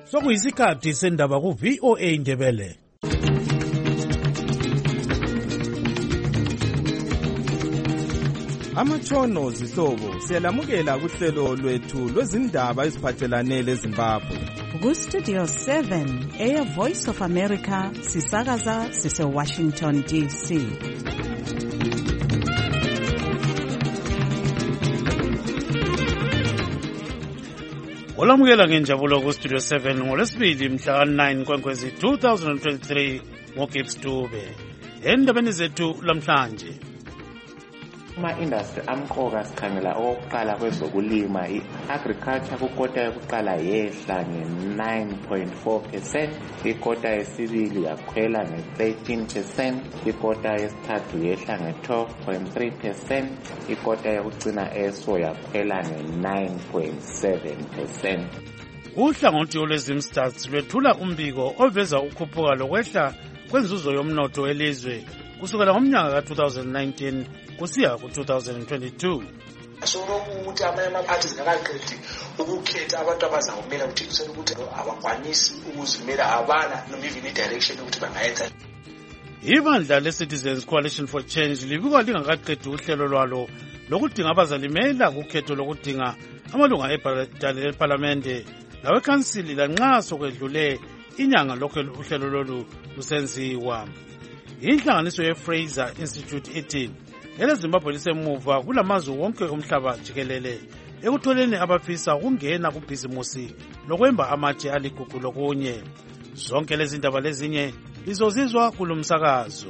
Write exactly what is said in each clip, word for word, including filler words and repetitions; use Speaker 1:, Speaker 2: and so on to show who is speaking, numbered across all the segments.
Speaker 1: Sokuyisikhathi sendaba ku V O A Ndebele.
Speaker 2: Amatshono zihlobo siyalamukela kuhlelo lwethu lwezindaba eziphathelane leZimbabwe.
Speaker 3: Ku Studio seven, Air Voice of America, sisakaza sise Washington D C.
Speaker 1: Olamukela ngenjabulo ku Studio seven ngolesibili mhla nine Nkwenkwezi two thousand twenty-three ngoGibbs Dube. Endabeni zethu lamhlanje.
Speaker 4: Ama-industry amqoka sikhangela okokuqala kwezokulima, i-agriculture kukota yokuqala yehla nge-nine point four percent, ikota yesibili yakhwela nge-thirteen percent, ikota yesithathu yehla nge-twelve point three percent, ikota yokugcina eso yakhwela nge-nine point seven percent.
Speaker 1: Uhlangothi olweZimstats lwethula umbiko oveza ukukhuphuka lokwehla kwenzuzo yomnotho welizwe kusukela ngomnyaka ka two thousand nineteen kusiya ku two thousand twenty-two.
Speaker 5: Sokuthi amanye ama-parties ngakaqedi ukukhetha abantu abazawumela kuthengisela ukuthi abakwanisi ukuzimela, abana noma even i-direction ukuthi bangayenza.
Speaker 1: Ibandla le-Citizens Coalition for Change libikwa lingakaqedi uhlelo lwalo lokudinga abazalimela kukhetho lokudinga amalunga ebhadala lephalamende lawekhansili lanxa sokwedlule inyanga lokho uhlelo lolu lusenziwa. Inhlanganiso ye-Fraser Institute ithi eleZimbabwe lisemuva kulamazwe wonke omhlaba jikelele ekutholeni abafisa ukungena kubhizimusi lokwemba amatshe aligugu lokunye. Zonke lezi ndaba lezinye lizozizwa kulomsakazo.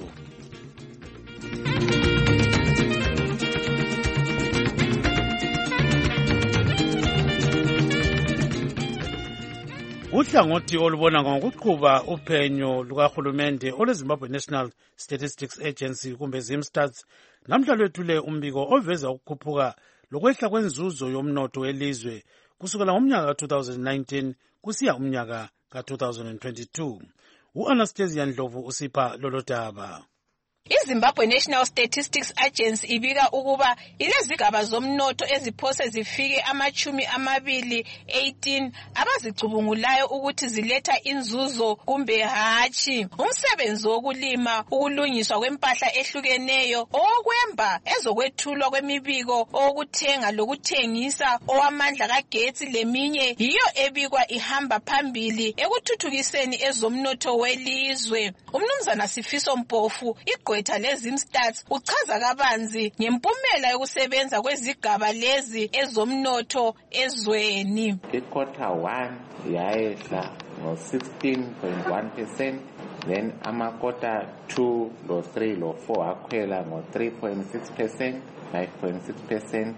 Speaker 1: Uhlangothi olubona ngokuqhuba uphenyo lukahulumende olweZimbabwe National Statistics Agency kumbe Zimstats namhla lwethule umbiko oveza ukukhuphuka lokwehla kwenzuzo yomnotho welizwe kusukela ngomnyaka ka two thousand nineteen kusiya umnyaka ka two thousand twenty-two. U-Anastasia Ndlovu usipha lolo daba.
Speaker 6: iZimbabwe National Statistics Agency ibika ukuba ilezigaba zomnotho eziphose zifike amachumi amabili eighteen abazicubungulayo ukuthi ziletha inzuzo kumbe hatshi. Umsebenzi wokulima, ukulungiswa kwempahla ehlukeneyo, okwemba, ezokwethulwa kwemibiko, okuthenga lokuthengisa, owamandla kagetsi leminye yiyo ebikwa ihamba phambili ekuthuthukiseni ezomnotho welizwe. Umnumzana Sifiso Mpofu igqwetha leZimstats uchaza kabanzi ngempumela yokusebenza kwezigaba lezi ezomnotho ezweni.
Speaker 4: Iquarter one yayehla ngo sixteen point one percent, then amakota two lo three lo four akhwela ngo three point six percent, five point six percent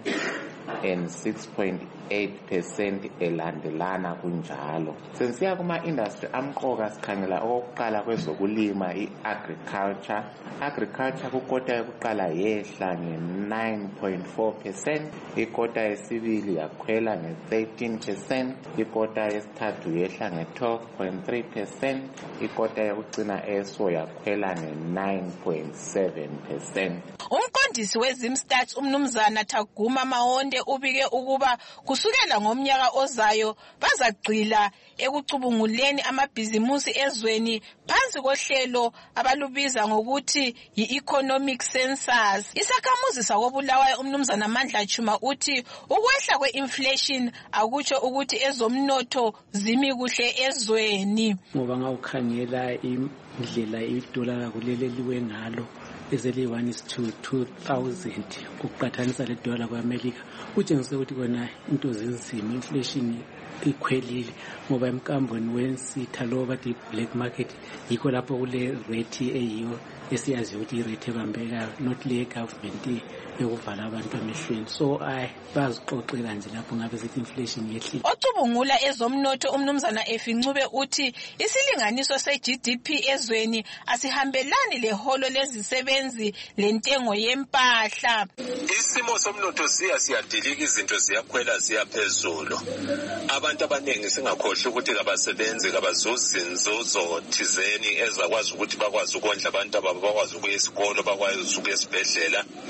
Speaker 4: and six point eight percent elandelana kunjalo. Sensiya kuma-industry amqoka sikhangela okokuqala kwezokulima, i-agriculture. Agriculture kukota yokuqala yehla nge-nine point four percent, ikota yesibili yakhwela nge-thirteen percent, ikota yesithathu yehla nge-twelve point three percent, ikota yokugcina eso yakhwela nge-nine point seven percent.
Speaker 6: Umqondisi weZimstats umnumzana Thaguma Mahonde ubike ukuba kusukela ngomnyaka ozayo bazagcila ekucubunguleni amabhizimusi ezweni phansi kohlelo abalubiza ngokuthi yi-economic census. Isakhamuzi sakobulawayo umnumzana Mandla Chuma uthi ukwehla kwe-inflation akutsho ukuthi ezomnotho zimi kuhle ezweni.
Speaker 7: Ngoba ngawukhangela indlela idola kuleleliwe ngalo ezeli one is to two thousand ukuqhathanisa le dollar kweAmerica kutshengisa ukuthi kona into zinzima, inflation ikhwelile ngoba emkambweni wensitha lo bathi black market yikho lapho kule rate eyiyo esiyazi ukuthi irate ebambekayo, not le government yokuvala abantu emehlweni. So ay bazixoxela nje lapho ngabe zithi inflation yehlile.
Speaker 6: Ocubungula ezomnotho umnumzana Efincube uthi isilinganiso se-G D P ezweni asihambelani leholo lezisebenzi lentengo yempahla.
Speaker 8: Isimo somnotho siya siyadilika, izinto ziyakhwela ziyaphezulu. Abantu abaningi singakhohlwa ukuthi kabasebenzi kabazuzi inzuzo thizeni ezakwazi ukuthi bakwazi ukondla abantu ababo, bakwazi ukuya esikolo, bakwazi ukuya esibhedlela,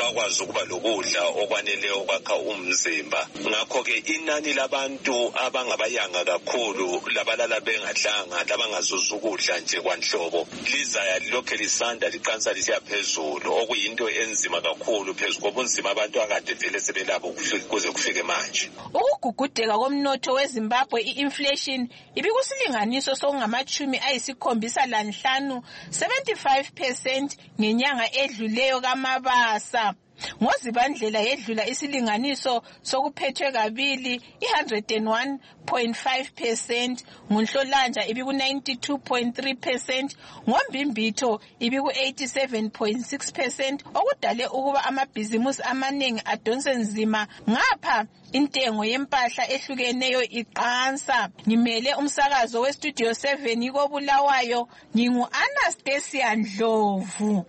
Speaker 8: bakwazi ukuba lokudla okwaneleyo okwakha umzimba. Ngakho-ke inani labantu abangabayanga kakhulu labalala bengadlanga labangazuza ukudla nje kwanhlobo lizaya lilokhe lisanda liqansa lisiya phezulu, okuyinto enzima kakhulu phezu kobunzima abantu akade vele sebelabo kuze kufike manje.
Speaker 6: Ukugugudeka komnotho weZimbabwe i-inflation ibikusilinganiso sokungamachumi ayisikhombisa lanhlanu seventy-five percent ngenyanga edluleyo kaMabasa. Ngozibandlela yedlula isilinganiso sokuphethwe kabili i-one hundred one point five percent, nguNhlolanja ibiku ninety-two point three percent, ngoMbimbitho ibiku eighty-seven point six percent, okudale ukuba amabhizimusi amaningi adonse nzima ngapha intengo yempahla ehlukeneyo iqansa. Ngimele umsakazo weStudio seven ikobulawayo, ngingu Anastasia Ndlovu.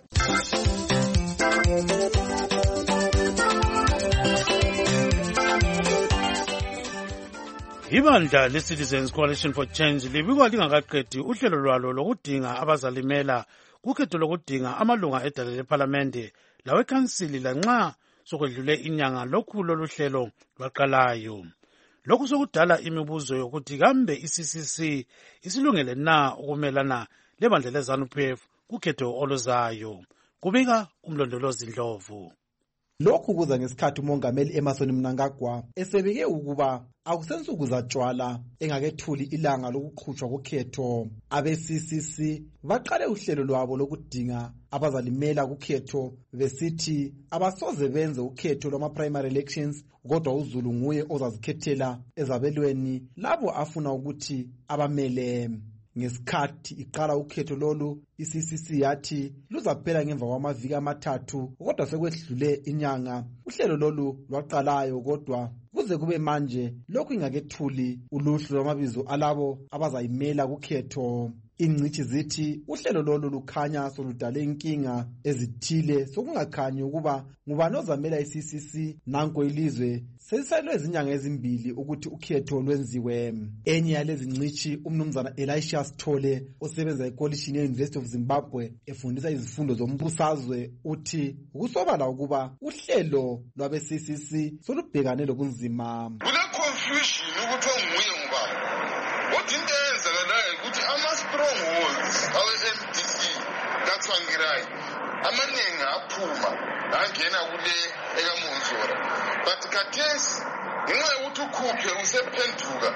Speaker 1: Ibandla le-Citizens Coalition for Change libikwa lingakaqedi uhlelo lwalo lokudinga abazalimela kukhetho lokudinga amalunga edale lephalamende lawekhansili lanxa sokwedlule inyanga lokhu lolu hlelo lwaqalayo. Lokhu sokudala imibuzo yokuthi kambe i-C C C isilungele na ukumelana lebandla le-ZANU P F kukhetho oluzayo. Kubika umlondolozi Ndlovu.
Speaker 9: Lokhu kuza ngesikhathi umongameli Emmerson Mnangagwa esebike ukuba akusensuku zatshwala engakethuli ilanga lokuqhutshwa kokhetho. Abe-C C C baqale uhlelo lwabo lokudinga abazalimela kukhetho besithi abasoze benze ukhetho lwama-primary elections, kodwa uZulu nguye ozazikhethela ezabelweni labo afuna ukuthi abamele. Ngesikhathi iqala ukhetho lolu, i-C C C yathi luzaphela ngemva kwamaviki amathathu, kodwa sekwedlule inyanga uhlelo lolu lwaqalayo, kodwa kuze kube manje lokhu ingakethuli uluhlu lwamabizo alabo abazayimela kukhetho. Ingcithi zithi uhlelo lolu lukhanya soludale inkinga ezithile sokungakhanyi ukuba ngubani ozamela i-C C C. Nanko ilizwe selisalwe izinyanga ezimbili ukuthi ukhetho lwenziwe. Enye yalezi ngcithi umnumzana Elisha Sithole osebenza eCoalition ye-University of Zimbabwe efundisa izifundo zombusazwe uthi ukusobala ukuba uhlelo lwabe-C C C solubhekane lobunzima.
Speaker 10: Kule confusion ukuthi onguye ngubani. Kodwa into eyenzakalayo ukuthi ama-strongholds awe-M D C kaTsvangirai amaningi aphuma angena kule ekaMonzora, but khathesi ngenxa yokuthi ukhuphe usephenduka,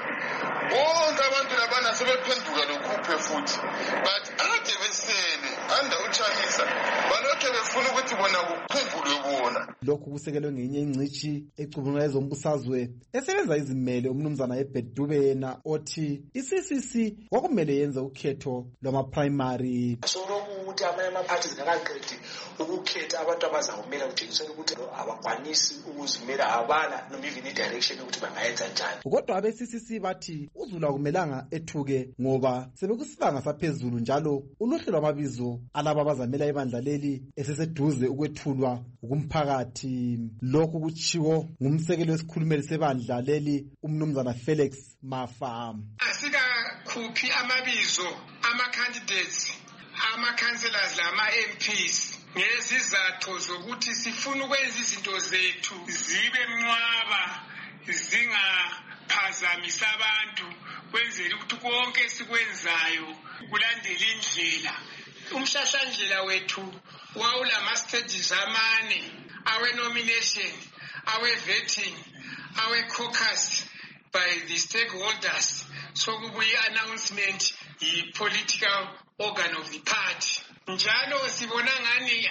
Speaker 10: bonke abantu labana sebephenduka lokhuphe futhi, but ade besele anda uChalisa balokhe befuna ukuthi bona kuphungulwe bona.
Speaker 9: Lokhu kusekelwe ngenye ingcithi ecubungula ezombusazwe esebenza izimele umnumzana eBedube yena othi i-C C C kwakumele yenze ukhetho lwama-primary.
Speaker 5: Ukuthi amanye ama-parties ngakaqedi ukukhetha abantu abazawumela kutshengisela ukuthi abakwanisi ukuzimela, abala noma even i-direction yokuthi bangayenza njani.
Speaker 9: Kodwa abe-C C C bathi uZulu akumelanga ethuke ngoba sebekusibanga saphezulu, njalo uluhlu lwamabizo alaba abazamela ibandla leli eseseduze ukwethulwa kumphakathi. Lokhu kutshiwo ngumsekeli wesikhulumeli sebandla leli umnumzana Felix Mafa.
Speaker 11: Asikakhuphi amabizo ama-candidates, ama-councillors lama-M Ps ngezizathu zokuthi sifuna ukwenza izinto zethu zibe mnwaba, zingaphazamisa abantu, kwenzela ukuthi konke sikwenzayo kulandela indlela. Umhlahlandlela wethu wawulama-stages amane, awe-nomination, awe-vetting, awe-caucus by the stakeholders. So kubuye announcement yi-political organ of the party. Njalo sibona ngani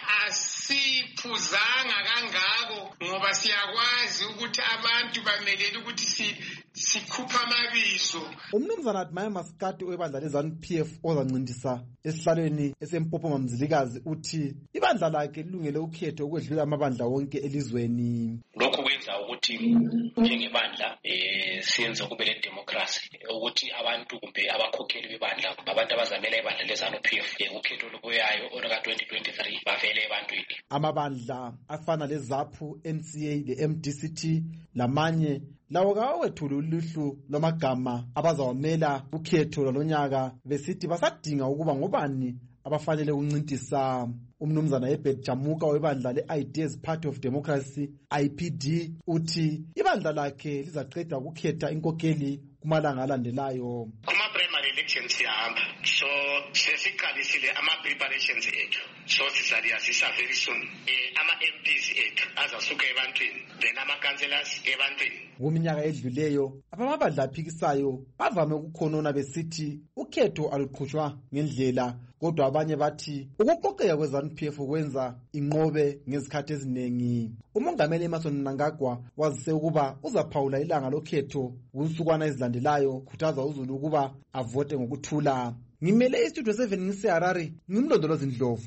Speaker 11: asiphuzanga kangako ngoba siyakwazi ukuthi abantu bamelele ukuthi si sikhupha amabizo.
Speaker 9: Umnumzana Admire Maskati webandla le-ZANU P F ozancindisa esihlalweni eseMpophoma Mzilikazi uthi ibandla lakhe lilungele ukhetho ukwedlula amabandla wonke elizweni.
Speaker 12: Lokhu kwenza ukuthi njengebandla eh siyenze kube le democracy ukuthi abantu kumbe abakhokheli bebandla abantu abazamela ibandla le-ZANU P F ukhetho lokuyayo onoka twenty twenty-three bavele ebantwini.
Speaker 9: Amabandla afana leZAPU, N C A, le-M D C T lamanye lawo kawethula uluhlu lwamagama abazawamela ukhetho lonyaka besithi basadinga ukuba ngobani abafanele ukuncintisa. Umnumzana Ebert Jamuka webandla le-Ideas Party of Democracy I P D uthi ibandla lakhe lizaqeda ukukhetha inkokeli kumalanga alandelayo.
Speaker 13: Kuma-primary elections siyahamba, so sesiqalisile ama-preparations ethu, so sizaliyazisa very soon ama-M Ps ethu azasuka ebantwini, then ama-councillors ebantwini.
Speaker 9: Kuminyaka edluleyo abamabandla aphikisayo bavame ukukhonona besithi ukhetho aluqhutshwa ngendlela, kodwa abanye bathi ukuqoqeka kwe-ZANU P F kwenza inqobe ngezikhathi eziningi. Umongameli Emmerson Mnangagwa wazise ukuba uzaphawula ilanga lokhetho kunsukwana ezilandelayo, khuthaza uZulu ukuba avote ngokuthula. Ngimele istudio seven ngiseHarare, ngimlondolozi Ndlovu.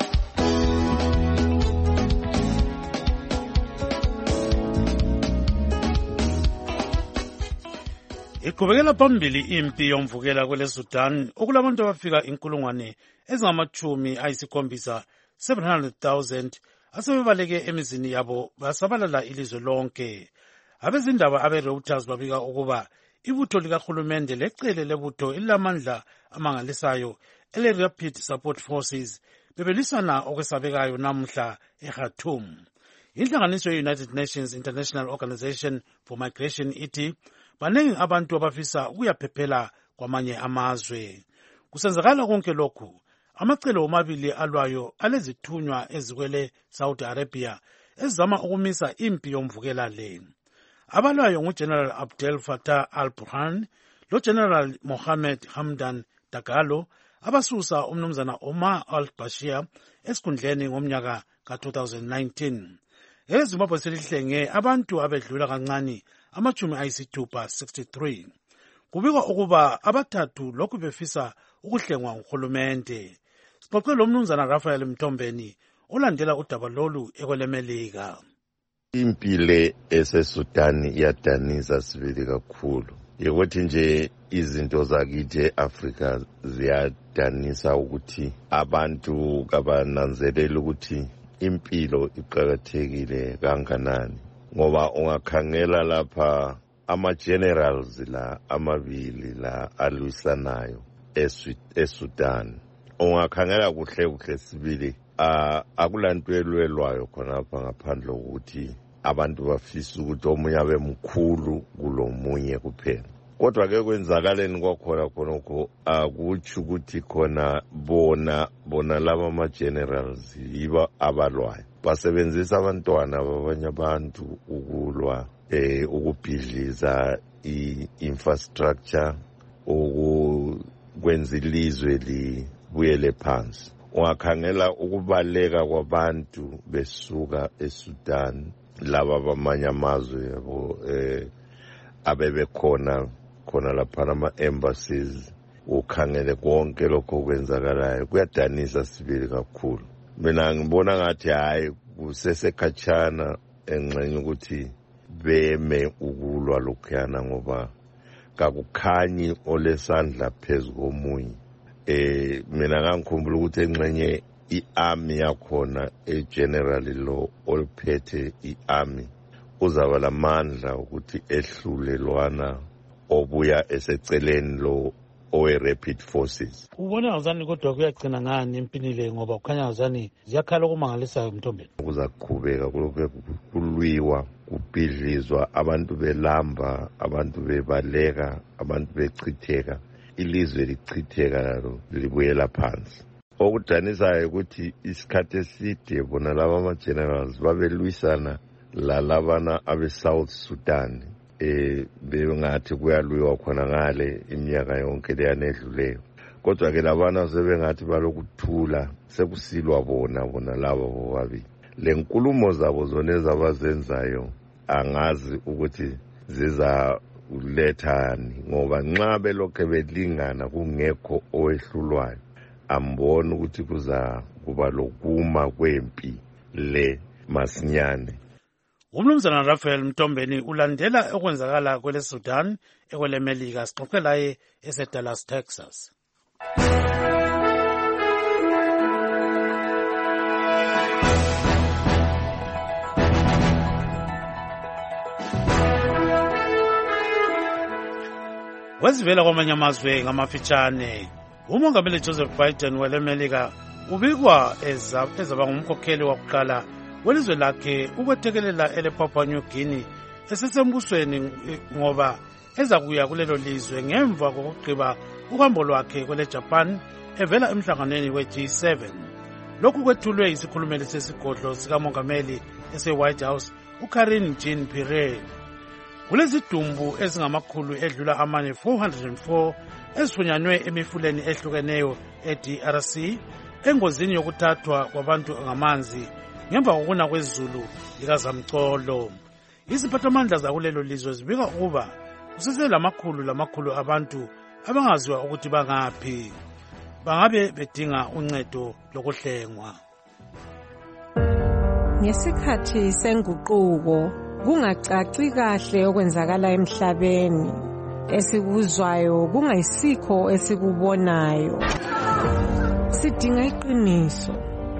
Speaker 1: Iqhubekela phambili impi yomvukela kwele Sudan okulabantu abafika inkulungwane ezingamachumi ayisikhombisa seven hundred thousand asebebaleke emizini yabo basabalala ilizwe lonke. Abezindaba abe-Reuters babika ukuba ibutho likahulumende lecele lebutho elilamandla amangalisayo ele-Rapid Support Forces bebelisana okwesabekayo namuhla eKhartoum. Inhlanganiso ye-United Nations International Organization for Migration ithi baningi abantu abafisa ukuyaphephela kwamanye amazwe. Kusenzakala konke lokhu, amacelo omabili alwayo alezithunywa ezikwele Saudi Arabia ezizama ukumisa impi yomvukela le. Abalwayo nguGeneral Abdel Fattah al-Burhan loGeneral Mohammed Hamdan Dagalo abasusa umnumzana Omar al-Bashir esikhundleni ngomnyaka ka twenty nineteen. EZimbabwe selihlenge abantu abedlula kancane amachumi ayisithupha sixty-three. Kubikwa ukuba abathathu lokhu befisa ukuhlengwa nguhulumende. Sixoxe lo mnumzana Raphael Mtombeni olandela udaba lolu ekwelemelika.
Speaker 14: Impile eseSudan iyadanisa sibili kakhulu. Yekuthi nje izinto zakithi eAfrika ziyadanisa ukuthi abantu kabananzelela ukuthi impilo iqakathekile kanganani. Ngoba ungakhangela lapha ama-generals la amabili la alwisanayo eSudan, ungakhangela kuhle kuhle sibili akulanto elwelwayo khonapha ngaphandle ukuthi abantu bafisa ukuthi omunye abe mkhulu kulomunye kuphela. Kodwa ke kwenzakaleni kwakhona khonokho akutsho ukuthi khona bona bona laba ama-generals yiba abalwayo. Basebenzisa abantwana babanye abantu ukulwa eh ukubhidliza i-infrastructure ukwenza ilizwe libuyele phansi. Ungakhangela ukubaleka kwabantu besuka eSudan laba bamanye amazwe yabo eh abebekhona khona lapha ama-embassies, ukhangele konke lokho kwenzakalayo kuyadanisa sibili kakhulu. Mina ngibona ngathi hayi kusesekhatshana engxenye ukuthi beme ukulwa lokhuyana ngoba kakukhanyi olesandla phezu komunye. Eh mina ngangikhumbula ukuthi engxenye i-army yakhona egeneral lo olphethe i-army uzaba lamandla ukuthi ehlule lwana obuya eseceleni lo owe-Rapid Forces.
Speaker 1: Ubona ngazani kodwa kuyagcina ngani empini le ngoba kukhanya ngazani ziyakhala okumangalisayo Mtombeni?
Speaker 14: Kuzaqhubeka kulokhu kulwiwa kubhidlizwa abantu belamba abantu bebaleka abantu bechitheka ilizwe lichitheka lalo libuyela phansi. Okudanisayo ukuthi isikhathi eside bona laba ama-generals babelwisana lalabana abe-South Sudan eh bengathi kuyalwiwa khona ngale iminyaka yonke leyanedluleyo. Kodwa ke labana sebengathi balokuthula sekusilwa bona bona laba bobabili. Le nkulumo zabo zona ezabazenzayo angazi ukuthi ziza ulethani ngoba nxa belokhe belingana kungekho owehlulwayo ambona ukuthi kuza kuba lokuma kwempi le masinyane.
Speaker 1: Umnumzana Raphael Mtombeni ulandela okwenzakala kwele Sudan ekwele Melika. Sixoxe laye eseDallas, Texas. Wezivela kwamanye amazwe ngamafitshane. umongameli Joseph Biden welemelika ubikwa ezaba ngumkhokheli wakuqala welizwe lakhe ukwethekelela ele Papua New Guinea esesembusweni ngoba ezakuya kulelo lizwe ngemva kokugqiba uhambo lwakhe kwele Japan evela emhlanganweni we G seven. Lokhu kwethulwe isikhulumeli sesigodlo sikamongameli ese White House uKarine Jean-Pierre. Kulezidumbu ezingamakhulu edlula amane four hundred four ezifunyanwe emifuleni ehlukeneyo e-D R C engozini yokuthathwa kwabantu ngamanzi ngemva kokuna kwezulu likazamcolo. Iziphathamandla zakulelo lizwe zibika ukuba kuseselamakhulu lamakhulu abantu abangaziwa ukuthi bangaphi bangabe bedinga uncedo lokuhlengwa.
Speaker 15: Ngesikhathi senguquko kungacaci kahle okwenzakala emhlabeni, esikuzwayo kungayisikho esikubonayo. Sidinga iqiniso.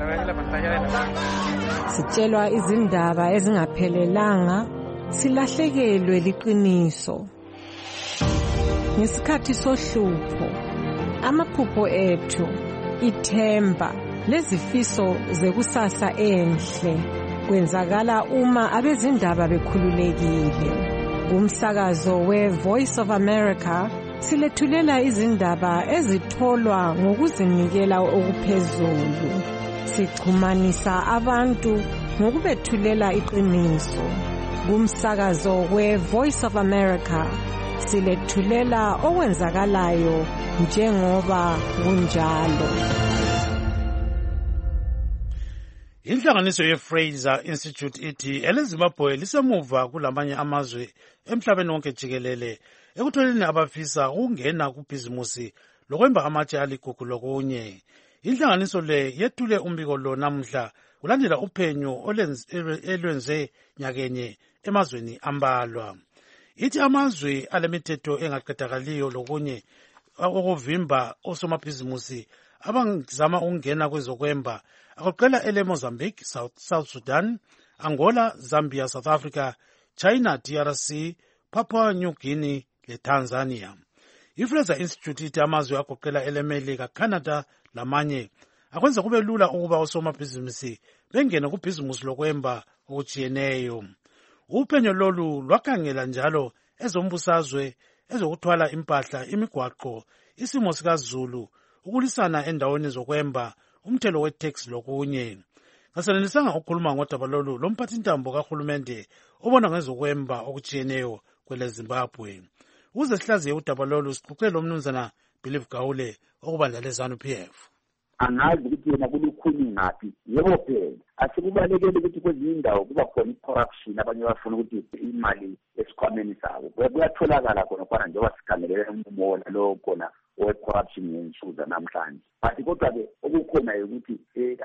Speaker 15: Sitshelwa izindaba ezingaphelelanga, silahlekelwe liqiniso. Ngesikhathi sohlupho, amaphupho ethu, ithemba lezifiso zekusasa enhle kwenzakala uma abezindaba bekhululekile. Umsakazo we Voice of America silethulela izindaba ezitholwa ngokuzinikela okuphezulu. Sichumanisa abantu ngokubethulela iqiniso. Umsakazo we Voice of America silethulela okwenzakalayo njengoba kunjalo.
Speaker 1: Inhlanganiso ye-Fraser Institute ithi eleZimbabwe lisemuva kulamanye amazwe emhlabeni wonke jikelele ekutholeni abafisa ukungena kubhizimusi lokwemba amatshe aligugu lokunye. Inhlanganiso le yethule umbiko lo namhla kulandela uphenyo elwenze nyakenye emazweni ambalwa. Ithi amazwe alemithetho engaqedakaliyo lokunye okuvimba osomabhizimusi abangizama ukungena kwezokwemba agoqela ele Mozambique, South, South Sudan, Angola, Zambia, South Africa, China, D R C, Papua New Guinea le Tanzania. I-Fraser Institute ithi amazwe agoqela ele Melika, Canada lamanye akwenza kube lula ukuba osomabhizimusi bengene kubhizimusi lokwemba okujiyeneyo. Uphenyo lolu lwakhangela njalo ezombusazwe, ezokuthwala impahla, imigwaqo, isimo sikazulu, ukulisana endaweni zokwemba, umthelo we-tax lokunye. Ngasenelisanga ukukhuluma ngodaba lolu lomphathintambo kahulumende obona ngezokwemba okujiyeneyo kwele Zimbabwe. Ukuze sihlaziye udaba lolu sixoxe lo mnumzana Believe Gawule okubandla le-ZANU P F.
Speaker 16: Angazi ukuthi yena kulukhuni ngaphi, yebo phela asikubalekele ukuthi kwezinye indawo kuba khona i-corruption, abanye bafuna ukuthi imali esikhwameni sabo kuyatholakala khona khona njengoba sikhangelele ummola lo khona owe-corruption ngensuku namhlanje. But kodwa-ke okukhona ukuthi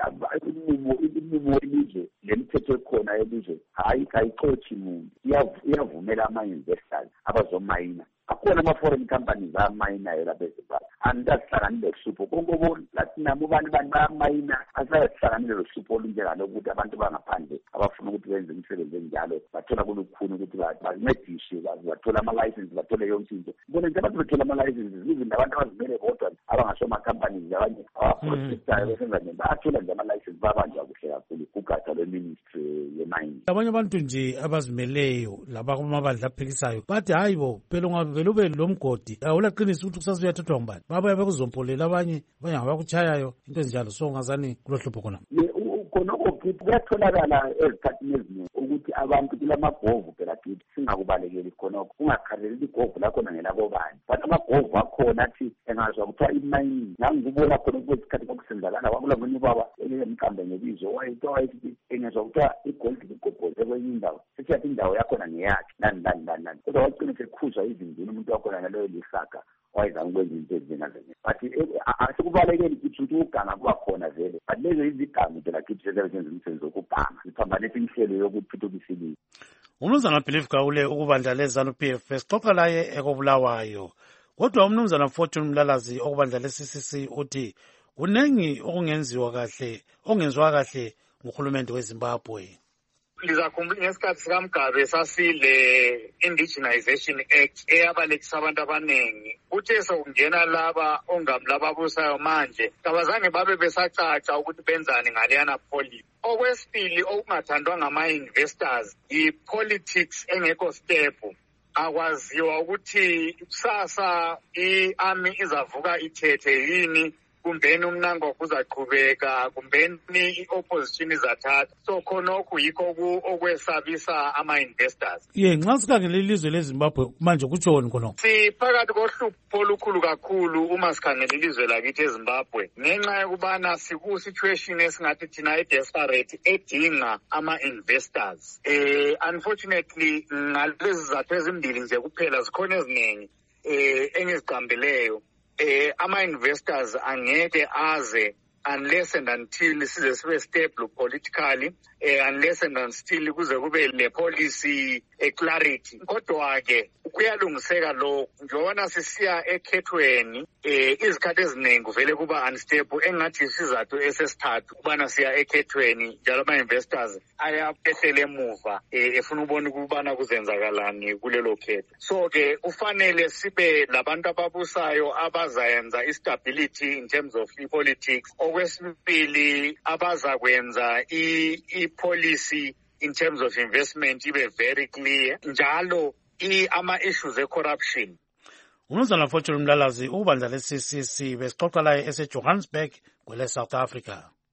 Speaker 16: imimumo elizwe lemithetho ekhona elizwe hayi kayixothi muntu, iyavumela ama-investors abazomayina. Akhona ama-foreign companies amayinayo lapha eZimbabwe. Andasihlanganile lohlupho konke obona lathi nabo abantu bantu bayamayina asayasihlanganile lohlupho olunjengalokuthi abantu bangaphandle abafuna ukuthi benze imisebenzi enjalo bathola kulukhuni ukuthi bancedishe bathola ama-license bathole yonke into. Bona nje abantu bethola ama-licenses izinto abantu abazimele bodwa abangasoma-companies abanye abaprojectayo besenza nje bayathola nje ama-license babanjwa kuhle kakhulu kugatsha lwe-ministry yemayini.
Speaker 1: Abanye abantu nje abazimeleyo laba kumabandla aphikisayo bathi hayi bo phela ungavele ube lo mgodi awulaqinisa ukuthi kusasa uyathathwa ngubani baba yabekuzompolela abanye abanye abakutshayayo into ezinjalo. So ngazani kulohlupho khona
Speaker 16: khonoko kithi kuyatholakala ezikhathini eziningi ukuthi abantu kulamagovu phela kithi singakubalekeli khonoko ungakhaleli igovu lakhona ngelakobani, but amagovu akhona athi engazwa kuthiwa imayini nangikubona khona kwesikhathi kokusenzakala kwakulamanye ubaba emqambe ngebizo wayithiwa wayithi engezwa kuthiwa igoldi ligobhoze kwenye indawo sesiyathi indawo yakhona ngeyakhe nani nani nani nani kodwa wagcina sekhuzwa izinduna umuntu wakhona ngaleyo lisaka wayeza ukwenza into ezingazenye. But asikubalekeli kithi ukuthi uganga kuba khona vele, but lezo izigangu phela kithi sezenza umsebenzi wokuganga siphambanisa inhlelo yokuthuthukisa ilizwe.
Speaker 1: Umnumzana Believe Gawule ukubandla le-ZANU P F sixoxa laye ekobulawayo. Kodwa umnumzana Fortune Mlalazi okubandla le-C C C uthi kunengi okungenziwa kahle okungenziwa kahle nguhulumende weZimbabwe.
Speaker 17: lizakhumbula ngesikhathi sikaMgabe sasile Indigenization Act eyabalekisa abantu abaningi. Kuthe sokungena laba ongamlababusayo manje kabazange babe besacaca ukuthi benzani ngaleyana policy. Okwesibili okungathandwa ngama-investors i-politics engekho stable. Akwaziwa ukuthi kusasa i-army izavuka ithethe yini, kumbeni umnango kuzaqhubeka, kumbeni i-opposition izathatha. So khonokho yikho okwesabisa ama-investors.
Speaker 1: Ye, nxa sikhangele ilizwe leZimbabwe manje kutshoni khonokho?
Speaker 17: Siphakathi kohlupho olukhulu kakhulu uma sikhangele ilizwe lakithi eZimbabwe ngenxa yokubana siku-situation esingathi thina e-desperate edinga ama-investors. Eh, unfortunately ngalezi zathu ezimbili nje kuphela zikhona eziningi eh engizicambeleyo. Eh, ama-investors angeke aze unless and until size sibe stable politically, eh, unless and until kuze kube le policy e clarity. Kodwa ke kuyalungiseka lo njengoba sisiya ekhethweni eh izikhathi eziningi vele kuba unstable engathi isizathu esesithathu kubana siya ekhethweni njalo ama-investors ayaphehlela emuva eh efuna ubona ukubana kuzenzakalani kulelo khetho. So ke ufanele sibe labantu ababusayo abazayenza istability in terms of politics. Okwesibili abazakwenza i-policy in terms of investment ibe very clear njalo ama-issues e-corruption.
Speaker 1: Umnumzana Fortune Mlalazi ubandla le-C C C besixoxa laye ese-Johannesburg kwele South Africa.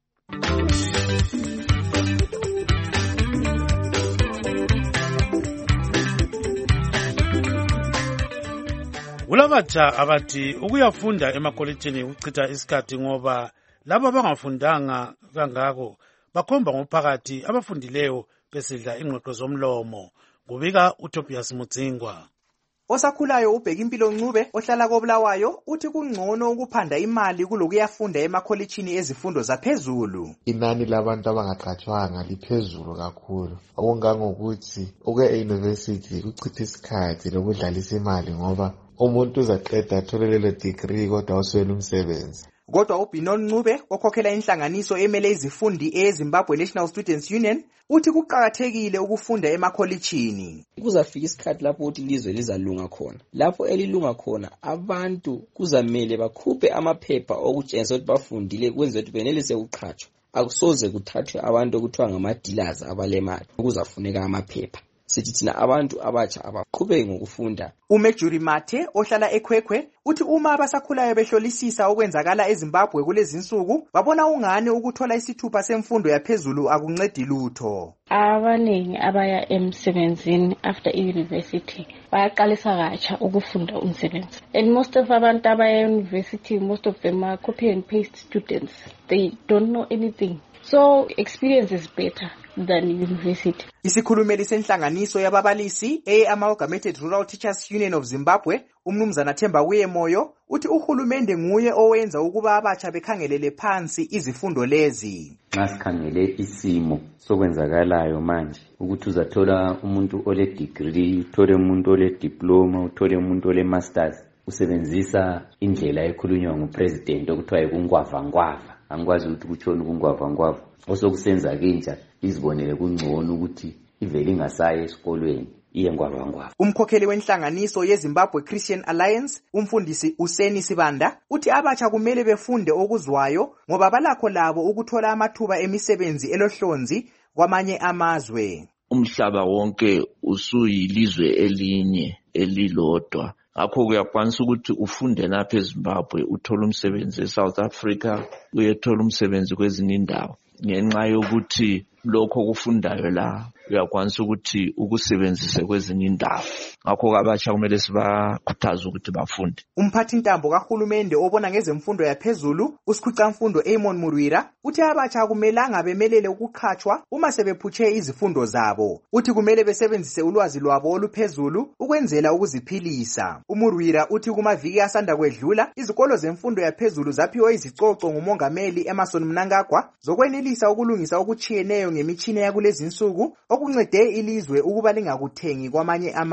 Speaker 1: Kulabatsha abathi ukuyafunda emakolitshini ukuchitha isikhathi ngoba laba abangafundanga kangako bakhomba ngophakathi abafundileyo besidla ingqoqo zomlomo. Kubika uTobias Mudzingwa.
Speaker 18: Osakhulayo ubheka impilo Ncube ohlala koBulawayo uthi kungcono ukuphanda imali kulokuyafunda emakholitshini ezifundo zaphezulu.
Speaker 19: Inani labantu abangaqhatshwanga liphezulu kakhulu. Okungangokuthi ukuya e-university kuchitha isikhathi lokudlalisa imali ngoba umuntu uzaqeda athole lelo degree kodwa uswele umsebenzi.
Speaker 18: Kodwa uBinon Ncube okhokhela inhlanganiso emele izifundi eZimbabwe National Students Union uthi kuqhakathekile ukufunda emakholitshini.
Speaker 20: Kuzafika isikhathi lapho uthi ilizwe lizalunga khona. Lapho elilunga khona abantu kuzamele bakhuphe amaphepha okutshengisa ukuthi bafundile kwenza ukuthi benelise ukuqhatshwa. Akusoze kuthathwe abantu okuthiwa ngama-dealers abalemali kuzafuneka amaphepha. Sithi thina abantu abatsha abaqhubeke ngokufunda.
Speaker 18: uMejuri Mathe ohlala eKhwekhwe uthi uma abasakhulayo behlolisisa okwenzakala eZimbabwe kulezi insuku babona ungane ukuthola isithupha semfundo yaphezulu akuncedi lutho.
Speaker 21: Abaningi abaya emsebenzini after i-university bayaqalisa katsha ukufunda umsebenzi. And most of abantu abaya university, most of them are copy and paste students. They don't know anything. So experience is better than university.
Speaker 18: Isikhulumeli senhlanganiso yababalisi e-Amalgamated Rural Teachers Union of Zimbabwe, umnumzana Themba Moyo, uthi uhulumende nguye owenza ukuba abatsha bekhangelele phansi izifundo lezi.
Speaker 22: Nxa sikhangele isimo sokwenzakalayo manje ukuthi uzathola umuntu ole degree, uthole umuntu ole diploma, uthole umuntu ole masters, usebenzisa indlela ekhulunywa ngupresident okuthiwa yikungwava ngwava. Angikwazi ukuthi kutshoni kungwava ngwava. Osokusenza kenja izibonele kungcono ukuthi ivele ingasaye esikolweni iye ngwava ngwava.
Speaker 18: Umkhokheli wenhlanganiso yeZimbabwe Christian Alliance, umfundisi Useni Sibanda, uthi abatsha kumele befunde okuzwayo ngoba balakho labo ukuthola amathuba emisebenzi elohlonzi kwamanye amazwe.
Speaker 23: Umhlaba wonke usuyilizwe elinye elilodwa. Ngakho kuyakwanisa ukuthi ufunde lapha eZimbabwe uthola umsebenzi eSouth Africa, uyethola umsebenzi kwezinye indawo. Ngenxa yokuthi lokho kufundayo la uyakwanisa ukuthi ukusebenzise kwezinye indawo. Ngakho abatsha kumele sibakhuthaze ukuthi bafunde.
Speaker 18: Umphathi ntambo kahulumende obona ngezemfundo yaphezulu, uSikhucamfundo Amon Murwira, uthi abatsha kumelanga bemelele ukukhatshwa uma sebephutshe izifundo zabo. Uthi kumele besebenzise ulwazi lwabo oluphezulu ukwenzela ukuziphilisa. uMurwira uthi kumaviki asanda kwedlula izikolo zemfundo yaphezulu zaphiwe izicoco ngumongameli Emmerson Mnangagwa zokwenelisa ukulungisa okuchiyeneyo ngemitshina yakulezi insuku okuncede ilizwe ukuba lingakuthengi kwamanye amazwe.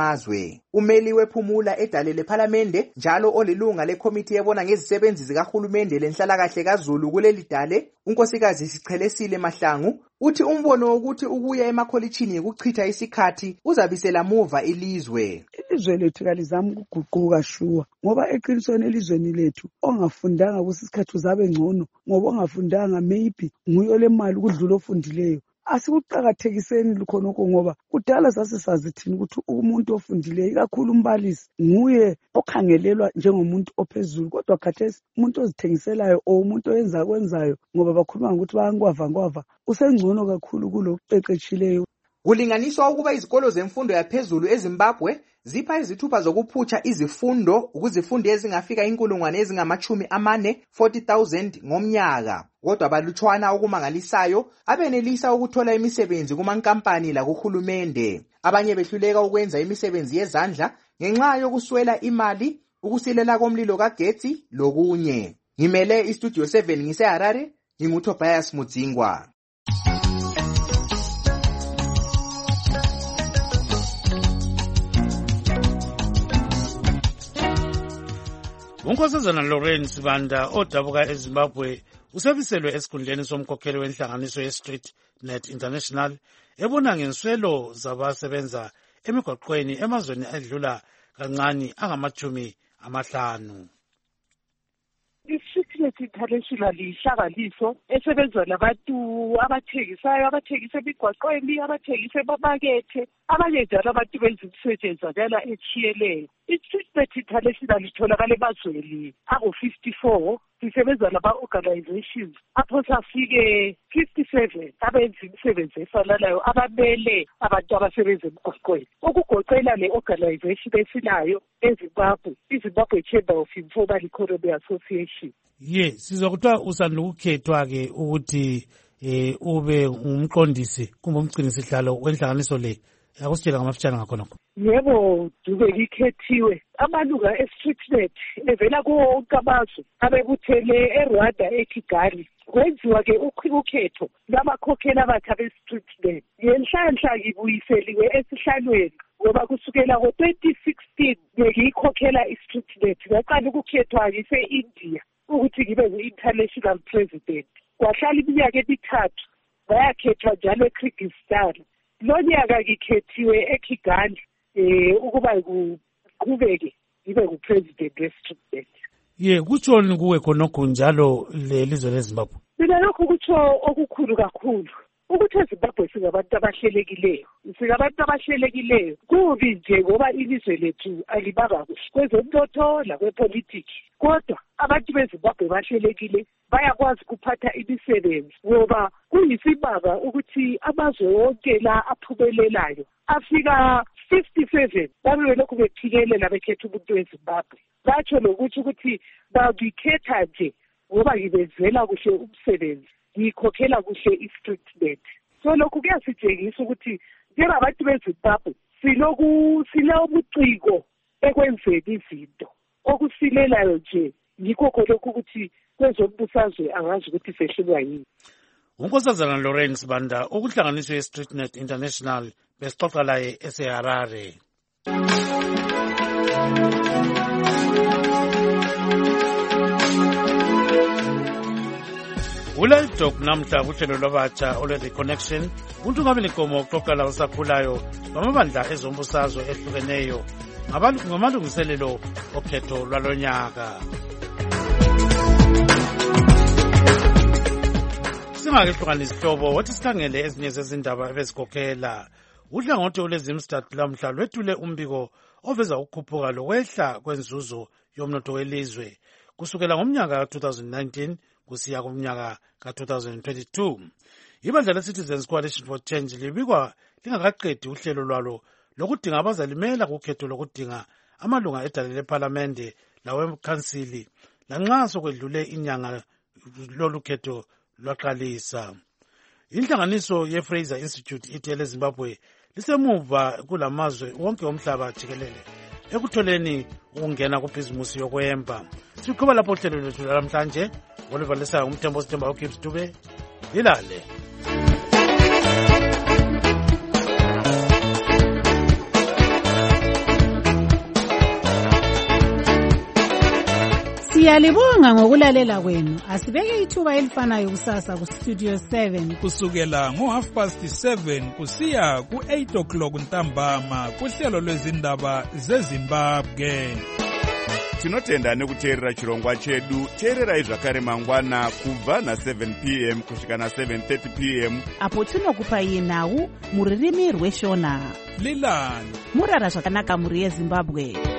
Speaker 18: ilizwe. Umeli wephumula edale lephalamende njalo olilunga lekhomithi ebona ngezisebenzi zikahulumende lenhlalakahle kaZulu kuleli dale, unkosikazi Sichelesile Mahlangu, uthi umbono wokuthi ukuya emakholitshini ukuchitha isikhathi uzabisela muva ilizwe.
Speaker 2: Ilizwe lethu kalizami ukuguquka shuwa ngoba eqinisweni elizweni lethu ongafundanga kusisikhathi uzabe ngcono ngoba ongafundanga maybe nguyo lemali ukudlula ofundileyo. Asikuqakathekiseni lukhonoko ngoba kudala sasisazi thina ukuthi umuntu ofundileyo ikakhulu umbalisi nguye okhangelelwa njengomuntu ophezulu, kodwa khathesi umuntu ozithengiselayo o umuntu oyenza kwenzayo ngoba bakhuluma ukuthi bayangwava ngwava usengcono kakhulu kulokuqeqetshileyo.
Speaker 18: Kulinganiswa ukuba izikolo zemfundo yaphezulu eZimbabwe zipha izithupha zokuphutsha izifundo ukuzifundi ezingafika inkulungwane ezingamachumi amane forty thousand ngomnyaka. Kodwa balutshwana okumangalisayo abenelisa ukuthola imisebenzi kumankampani lakuhulumende. Abanye behluleka ukwenza imisebenzi yezandla ngenxa yokuswela imali, ukusilela komlilo kagetsi lokunye. Ngimele iStudio seven ngise Harare, nginguTobias Mudzingwa.
Speaker 1: Unkosazana Lawrence Banda odabuka eZimbabwe usebiselwe esikhundleni somkhokheli wenhlanganiso yeStreet Net International ebona ngenswelo zabasebenza emigwaqweni emazweni adlula kancane angamachumi amahlanu.
Speaker 3: I-Street International ihlakaniso esebenza labantu abathengisayo, abathengisa emigwaqweni, abathengisa emamakethe, abanye njalo abantu benza imisetshenzakala etshiyeleyo. I-Street International itholakala emazweni angu-fifty-four, sisebenza lama-organizations apho safike fifty-seven abenza imisebenzi efananayo abamele abantu abasebenza emigwaqweni. Ukugoqela le-organization esilayo eZimbabwe, iZimbabwe Chamber of Informal Economy Association.
Speaker 1: Ye, sizwa kuthiwa usanda ukukhethwa ke ukuthi eh ube umqondisi kumbe umgcinisihlalo wenhlanganiso le. Akusitshela ngamafitshane ngakhonokho.
Speaker 3: Yebo, dube ngikhethiwe. Amalunga eStreetNet evela kuwo wonke amazwe abebuthele eRwanda eKigali. Kwenziwa ke ukhetho lwabakhokheli abatsha beStreetNet. Ngenhlanhla ngibuyiseliwe esihlalweni ngoba kusukela ngo-twenty sixteen ngiyikhokhela iStreetNet. Ngaqala ukukhethwa ngise-India ukuthi ngibe ngu-international president. Kwahlala iminyaka emithathu bayakhethwa njalo eKyrgyzstan. Lo nyaka ngikhethiwe eKigali eh ukuba kuqhubeke ngibe ngupresident weStreetNet.
Speaker 1: Ye, kutshoni kuwe khonokho njalo lelizwe leZimbabwe?
Speaker 3: Mina lokho kutsho okukhulu kakhulu. Ukuthi eZimbabwe singabantu abahlelekileyo. Singabantu abahlelekileyo. Kubi nje ngoba ilizwe lethu alibanga kuhle kwezomnotho lakwepolitiki. Kodwa abantu beZimbabwe bahlelekile, bayakwazi ukuphatha imisebenzi ngoba kuyisimanga ukuthi amazwe wonke la aphumelelayo afika fifty-seven babe belokhu bephikelela bekhetha umuntu weZimbabwe. Batsho lokuthi ukuthi babikhetha nje ngoba ngibenzela kuhle umsebenzi, ngikhokhela kuhle iStreetNet. So lokhu kuyasitshengisa ukuthi njengabantu beZimbabwe siloku silobuciko ekwenzeni izinto. Okusilelayo nje yikho lokhu ukuthi kwezombusazwe angazi ukuthi sehlelwa yini.
Speaker 1: Unkosazana Lawrence Banda okuhlanganiswe eStreetNet International besixoxa laye eseHarare. Ulive Talk namhla kuhlelo lwabatsha olwe-The Connection umuntu ungabe lenkomo ukuxoxela usakhulayo bamabandla ezombusazwe ehlukeneyo ngamalungiselelo okhetho lwalonyaka. Singakehlukanisi hlobo wathi sikhangele ezinye zezindaba ebezikhokhela. Uhlangothi olwezimstat lamhla lwethule umbiko oveza ukukhuphuka lokwehla kwenzuzo yomnotho welizwe kusukela ngomnyaka ka two thousand nineteen kusiya kumnyaka ka two thousand twenty-two. Ibandla leCitizens Coalition for Change libikwa lingakaqedi uhlelo lwalo lokudinga abazalimela kukhetho lokudinga amalunga edale lephalamende lawekhansili lanxa sokwedlule inyanga lolu khetho lwaqalisa. Inhlanganiso yeFraser Institute ithi leZimbabwe lisemuva kulamazwe wonke omhlaba jikelele ekutholeni ukungena kubhizimusi yokwemba. Siqhubeka lapho uhlelo lwethu namhlanje ngoluvalisayo umthembo sithemba uGibbs Dube lilale.
Speaker 4: Siyalibonga ngokulalela kwenu. Asibeke ithuba elifanayo kusasa ku Studio seven
Speaker 7: kusukela ngo half past seven kusiya ku eight o'clock ntambama kuhlelo lwezindaba zeZimbabwe.
Speaker 8: Tinotenda nekuteerera chirongwa chedu. Teererai zvakare mangwana kubva na seven p m kusvika na seven thirty p m
Speaker 24: apo tinokupai nhau mururimi rweshona.
Speaker 7: Lilani
Speaker 24: murara zvakanaka muri yeZimbabwe.